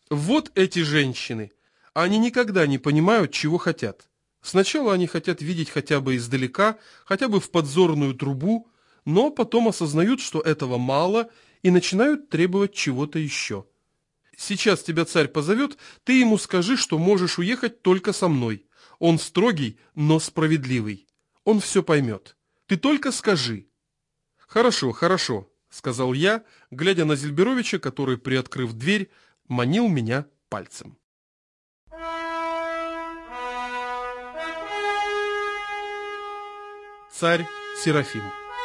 Вот эти женщины. Они никогда не понимают, чего хотят. Сначала они хотят видеть хотя бы издалека, хотя бы в подзорную трубу, но потом осознают, что этого мало, и начинают требовать чего-то еще. Сейчас тебя царь позовет, ты ему скажи, что можешь уехать только со мной. Он строгий, но справедливый. Он все поймет. Ты только скажи. Хорошо, хорошо, сказал я, глядя на Зельберовича, который, приоткрыв дверь, манил меня пальцем. Царь Серафим.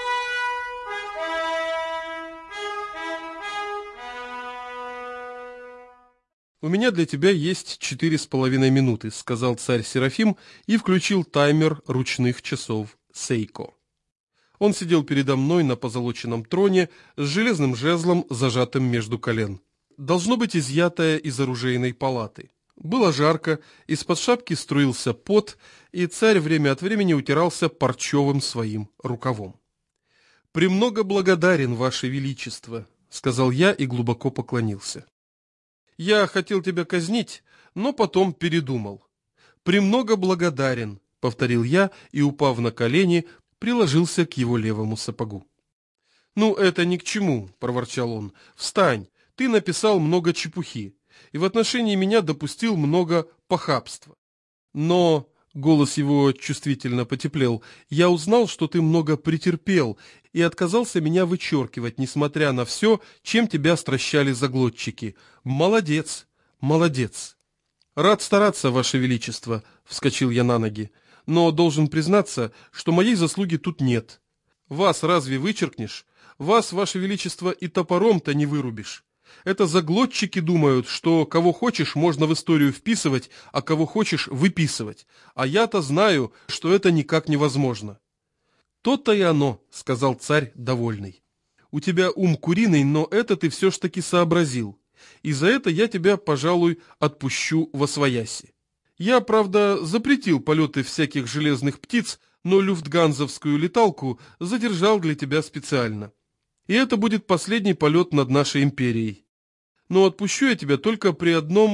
«У меня для тебя есть 4,5 минуты», — сказал царь Серафим и включил таймер ручных часов Сейко. Он сидел передо мной на позолоченном троне с железным жезлом, зажатым между колен. Должно быть, изъятое из оружейной палаты. Было жарко, из-под шапки струился пот, и царь время от времени утирался парчевым своим рукавом. «Премного благодарен, Ваше Величество», — сказал я и глубоко поклонился. «Я хотел тебя казнить, но потом передумал». «Премного благодарен», — повторил я и, упав на колени, приложился к его левому сапогу. «Ну, это ни к чему», — проворчал он. «Встань, ты написал много чепухи, и в отношении меня допустил много похабства. Но...» — голос его чувствительно потеплел. «Я узнал, что ты много претерпел, и отказался меня вычеркивать, несмотря на все, чем тебя стращали заглотчики. Молодец, молодец!» «Рад стараться, Ваше Величество», — вскочил я на ноги, «но должен признаться, что моей заслуги тут нет. Вас разве вычеркнешь? Вас, Ваше Величество, и топором-то не вырубишь. Это заглотчики думают, что кого хочешь можно в историю вписывать, а кого хочешь выписывать. А я-то знаю, что это никак невозможно». «То-то и оно», — сказал царь, довольный. «У тебя ум куриный, но это ты все ж таки сообразил. И за это я тебя, пожалуй, отпущу восвояси. Я, правда, запретил полеты всяких железных птиц, но люфтганзовскую леталку задержал для тебя специально. И это будет последний полет над нашей империей. Но отпущу я тебя только при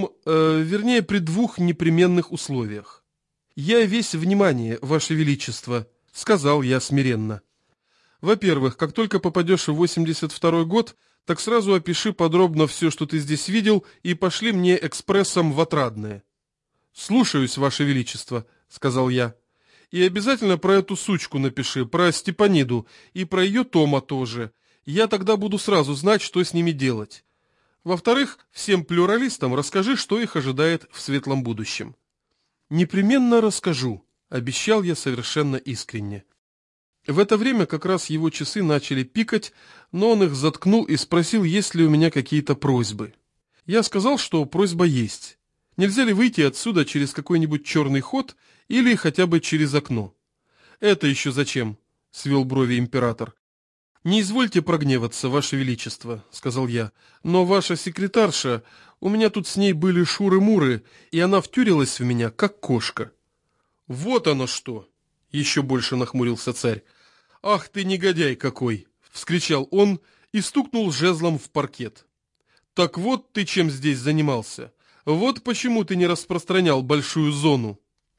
при двух непременных условиях. Я весь внимание, Ваше Величество», — сказал я смиренно. «Во-первых, как только попадешь в 82-й год, так сразу опиши подробно все, что ты здесь видел, и пошли мне экспрессом в Отрадное». «Слушаюсь, Ваше Величество», — сказал я. «И обязательно про эту сучку напиши, про Степаниду, и про ее Тома тоже. Я тогда буду сразу знать, что с ними делать. Во-вторых, всем плюралистам расскажи, что их ожидает в светлом будущем». «Непременно расскажу», — обещал я совершенно искренне. В это время как раз его часы начали пикать, но он их заткнул и спросил, есть ли у меня какие-то просьбы. Я сказал, что просьба есть. Нельзя ли выйти отсюда через какой-нибудь черный ход или хотя бы через окно? «Это еще зачем?» — свел брови император. «Не извольте прогневаться, Ваше Величество», — сказал я, — «но ваша секретарша, у меня тут с ней были шуры-муры, и она втюрилась в меня, как кошка». «Вот оно что!» — еще больше нахмурился царь. «Ах ты негодяй какой!» — вскричал он и стукнул жезлом в паркет. «Так вот ты чем здесь занимался. Вот почему ты не распространял большую зону».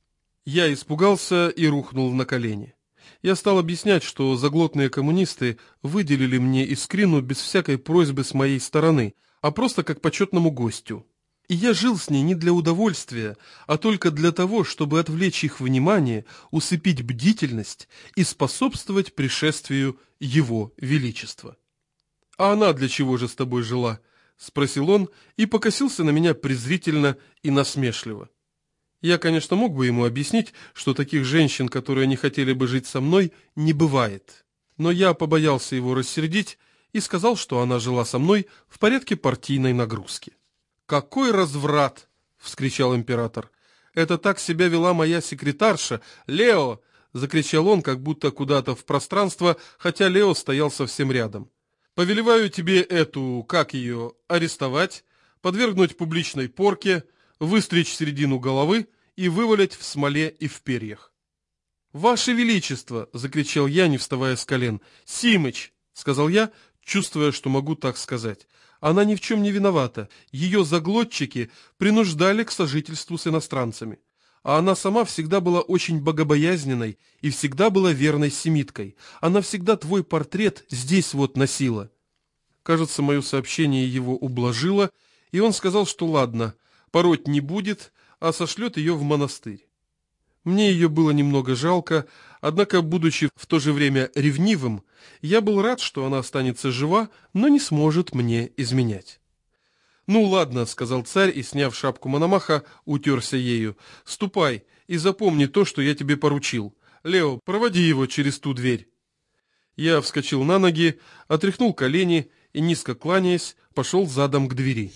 Я испугался и рухнул на колени. Я стал объяснять, что заглотные коммунисты выделили мне искрину без всякой просьбы с моей стороны, а просто как почетному гостю. И я жил с ней не для удовольствия, а только для того, чтобы отвлечь их внимание, усыпить бдительность и способствовать пришествию Его Величества. «А она для чего же с тобой жила?» — спросил он и покосился на меня презрительно и насмешливо. Я, конечно, мог бы ему объяснить, что таких женщин, которые не хотели бы жить со мной, не бывает. Но я побоялся его рассердить и сказал, что она жила со мной в порядке партийной нагрузки. «Какой разврат!» — вскричал император. «Это так себя вела моя секретарша! Лео!» — закричал он, как будто куда-то в пространство, хотя Лео стоял совсем рядом. «Повелеваю тебе эту, как ее, арестовать, подвергнуть публичной порке, выстричь середину головы и вывалить в смоле и в перьях». «Ваше Величество!» — закричал я, не вставая с колен. «Симыч!» — сказал я, чувствуя, что могу так сказать. Она ни в чем не виновата. Ее заглотчики принуждали к сожительству с иностранцами. А она сама всегда была очень богобоязненной и всегда была верной семиткой. Она всегда твой портрет здесь вот носила. Кажется, мое сообщение его ублажило, и он сказал, что ладно, пороть не будет, а сошлет ее в монастырь. Мне ее было немного жалко, однако, будучи в то же время ревнивым, я был рад, что она останется жива, но не сможет мне изменять. «Ну ладно», — сказал царь и, сняв шапку Мономаха, утерся ею. «Ступай и запомни то, что я тебе поручил. Лео, проводи его через ту дверь». Я вскочил на ноги, отряхнул колени и, низко кланяясь, пошел задом к двери.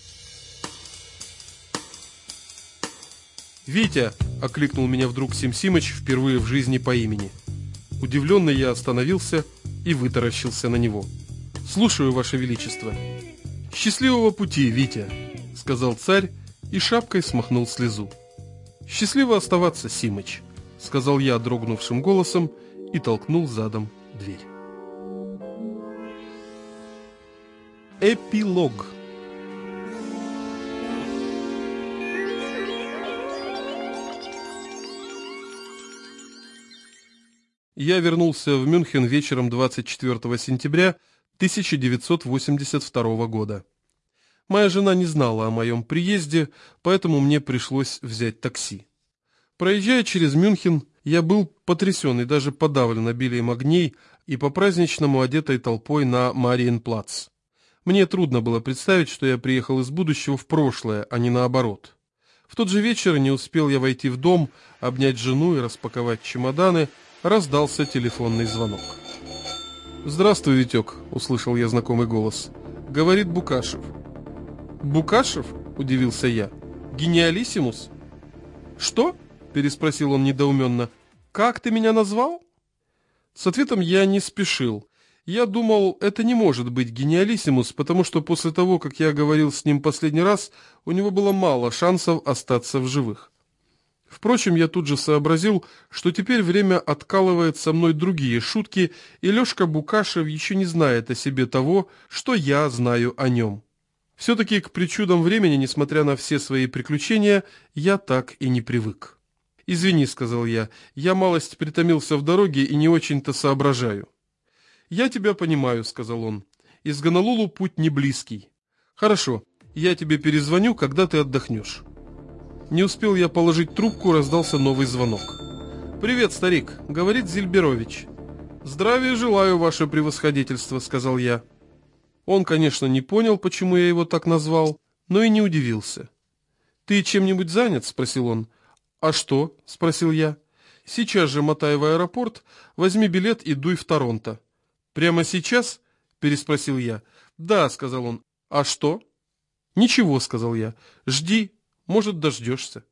«Витя!» — окликнул меня вдруг Сим Симыч впервые в жизни по имени. Удивленный я остановился и вытаращился на него. «Слушаю, Ваше Величество». «Счастливого пути, Витя!» — сказал царь и шапкой смахнул слезу. «Счастливо оставаться, Симыч!» — сказал я дрогнувшим голосом и толкнул задом дверь. Эпилог. Я вернулся в Мюнхен вечером 24 сентября 1982 года. Моя жена не знала о моем приезде, поэтому мне пришлось взять такси. Проезжая через Мюнхен, я был потрясен и даже подавлен обилием огней и по-праздничному одетой толпой на Мариенплац. Мне трудно было представить, что я приехал из будущего в прошлое, а не наоборот. В тот же вечер не успел я войти в дом, обнять жену и распаковать чемоданы, раздался телефонный звонок. «Здравствуй, Витек», — услышал я знакомый голос. Говорит Букашев. «Букашев?» — удивился я. «Гениалиссимус?» «Что?» — переспросил он недоуменно. «Как ты меня назвал?» С ответом я не спешил. Я думал, это не может быть гениалиссимус, потому что после того, как я говорил с ним последний раз, у него было мало шансов остаться в живых. Впрочем, я тут же сообразил, что теперь время откалывает со мной другие шутки, и Лешка Букашев еще не знает о себе того, что я знаю о нем. Все-таки к причудам времени, несмотря на все свои приключения, я так и не привык. «Извини», — сказал я малость притомился в дороге и не очень-то соображаю. «Я тебя понимаю», — сказал он. «Из Гонолулу путь не близкий. Хорошо, я тебе перезвоню, когда ты отдохнешь». Не успел я положить трубку, раздался новый звонок. «Привет, старик», — говорит Зильберович. «Здравия желаю, ваше превосходительство», — сказал я. Он, конечно, не понял, почему я его так назвал, но и не удивился. «Ты чем-нибудь занят?» — спросил он. «А что?» — спросил я. «Сейчас же мотай в аэропорт, возьми билет и дуй в Торонто». «Прямо сейчас?» — переспросил я. «Да», — сказал он. «А что?» «Ничего», — сказал я. «Жди, может, дождешься».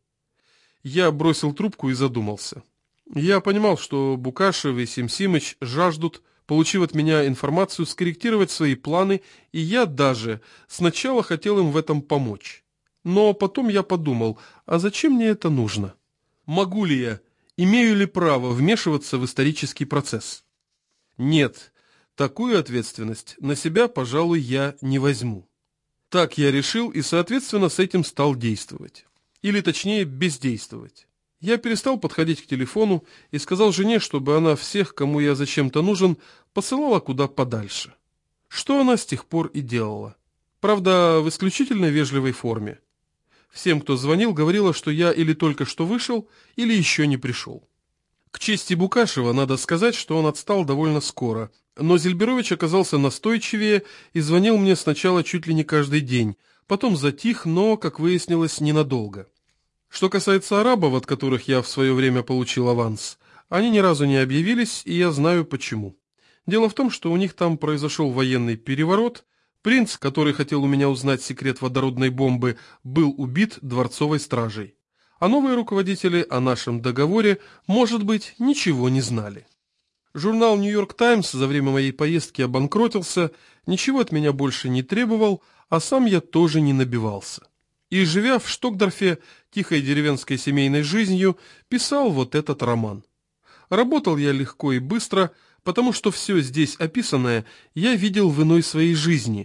Я бросил трубку и задумался. Я понимал, что Букашев и Сим Симыч жаждут, получив от меня информацию, скорректировать свои планы, и я даже сначала хотел им в этом помочь. Но потом я подумал, а зачем мне это нужно? Могу ли я, имею ли право вмешиваться в исторический процесс? Нет, такую ответственность на себя, пожалуй, я не возьму. Так я решил и, соответственно, с этим стал действовать. Или, точнее, бездействовать. Я перестал подходить к телефону и сказал жене, чтобы она всех, кому я зачем-то нужен, посылала куда подальше. Что она с тех пор и делала. Правда, в исключительно вежливой форме. Всем, кто звонил, говорила, что я или только что вышел, или еще не пришел. К чести Букашева надо сказать, что он отстал довольно скоро, но Зильберович оказался настойчивее и звонил мне сначала чуть ли не каждый день, потом затих, но, как выяснилось, ненадолго. Что касается арабов, от которых я в свое время получил аванс, они ни разу не объявились, и я знаю почему. Дело в том, что у них там произошел военный переворот, принц, который хотел у меня узнать секрет водородной бомбы, был убит дворцовой стражей. А новые руководители о нашем договоре, может быть, ничего не знали. Журнал «Нью-Йорк Таймс» за время моей поездки обанкротился, ничего от меня больше не требовал, а сам я тоже не набивался. И, живя в Штокдорфе тихой деревенской семейной жизнью, писал вот этот роман. Работал я легко и быстро, потому что все здесь описанное я видел в иной своей жизни,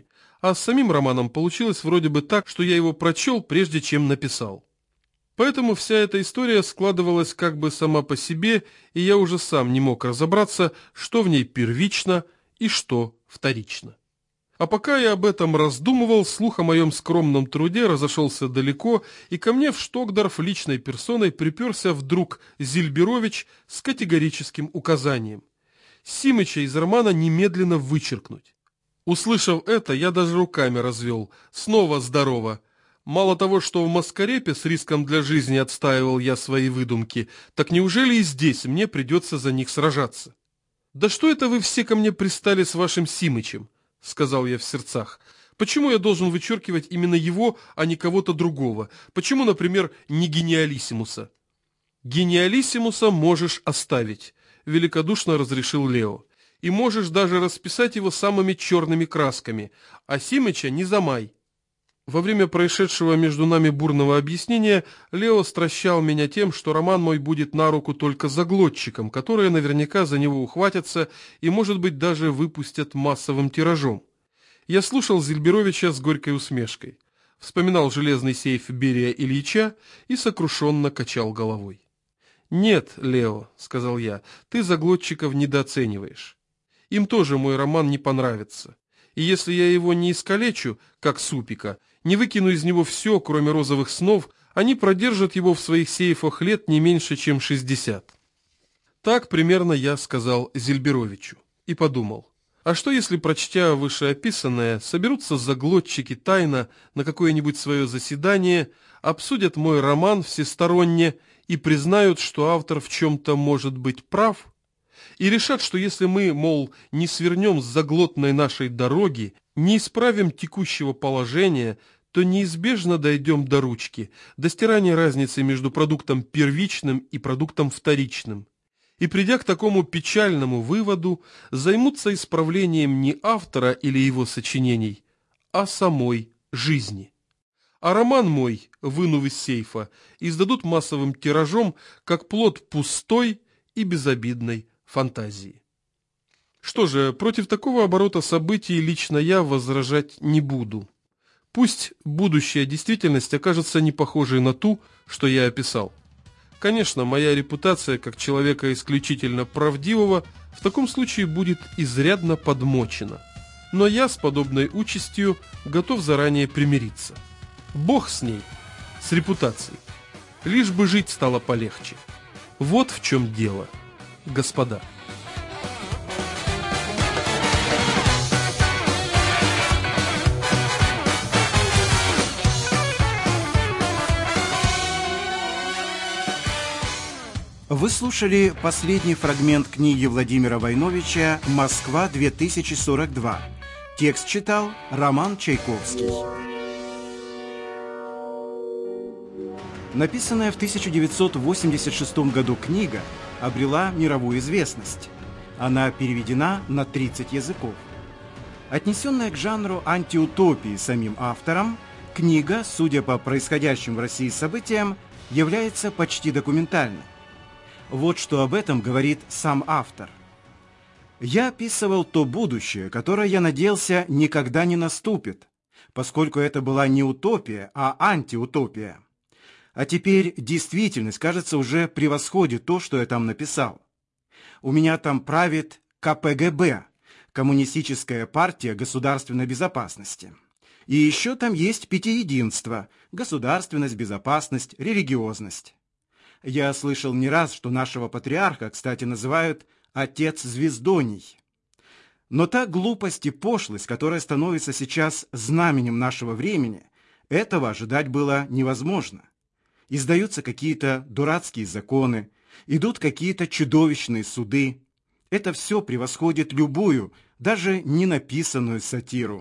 А с самим романом получилось вроде бы так, что я его прочел, прежде чем написал. Поэтому вся эта история складывалась как бы сама по себе, и я уже сам не мог разобраться, что в ней первично и что вторично. А пока я об этом раздумывал, слух о моем скромном труде разошелся далеко, и ко мне в Штокдорф личной персоной приперся вдруг Зильберович с категорическим указанием: Симыча из романа немедленно вычеркнуть. Услышав это, я даже руками развел. Снова здорово. Мало того, что в Маскарепе с риском для жизни отстаивал я свои выдумки, так неужели и здесь мне придется за них сражаться? «Да что это вы все ко мне пристали с вашим Симычем?» — сказал я в сердцах. «Почему я должен вычеркивать именно его, а не кого-то другого? Почему, например, не Гениалиссимуса?» «Гениалиссимуса можешь оставить», — великодушно разрешил Лео. «И можешь даже расписать его самыми черными красками, а Симыча не замай». Во время происшедшего между нами бурного объяснения Лео стращал меня тем, что роман мой будет на руку только заглотчикам, которые наверняка за него ухватятся и, может быть, даже выпустят массовым тиражом. Я слушал Зильберовича с горькой усмешкой, вспоминал железный сейф Берия Ильича и сокрушенно качал головой. «Нет, Лео», — сказал я, — «ты заглотчиков недооцениваешь. Им тоже мой роман не понравится. И если я его не искалечу, как Супика, не выкину из него все, кроме розовых снов, они продержат его в своих сейфах лет не меньше, чем 60. Так примерно я сказал Зильберовичу и подумал, а что если, прочтя вышеописанное, соберутся заглотчики тайно на какое-нибудь свое заседание, обсудят мой роман всесторонне и признают, что автор в чем-то может быть прав? И решат, что если мы, мол, не свернем с заглотной нашей дороги, не исправим текущего положения, то неизбежно дойдем до ручки, до стирания разницы между продуктом первичным и продуктом вторичным. И придя к такому печальному выводу, займутся исправлением не автора или его сочинений, а самой жизни. А роман мой, вынув из сейфа, издадут массовым тиражом, как плод пустой и безобидной фантазии. Что же, против такого оборота событий лично я возражать не буду. Пусть будущая действительность окажется не похожей на ту, что я описал. Конечно, моя репутация как человека исключительно правдивого в таком случае будет изрядно подмочена. Но я с подобной участью готов заранее примириться. Бог с ней, с репутацией. Лишь бы жить стало полегче. Вот в чем дело, господа. Вы слушали последний фрагмент книги Владимира Войновича «Москва, 2042». Текст читал Роман Чайковский. Написанная в 1986 году книга обрела мировую известность. Она переведена на 30 языков. Отнесенная к жанру антиутопии самим автором, книга, судя по происходящим в России событиям, является почти документальной. Вот что об этом говорит сам автор. «Я описывал то будущее, которое я надеялся никогда не наступит, поскольку это была не утопия, а антиутопия. А теперь действительность, кажется, уже превосходит то, что я там написал. У меня там правит КПГБ, Коммунистическая партия государственной безопасности. И еще там есть пятиединство – государственность, безопасность, религиозность. Я слышал не раз, что нашего патриарха, кстати, называют «отец Звездоний». Но та глупость и пошлость, которая становится сейчас знаменем нашего времени, этого ожидать было невозможно. Издаются какие-то дурацкие законы, идут какие-то чудовищные суды. Это все превосходит любую, даже не написанную сатиру.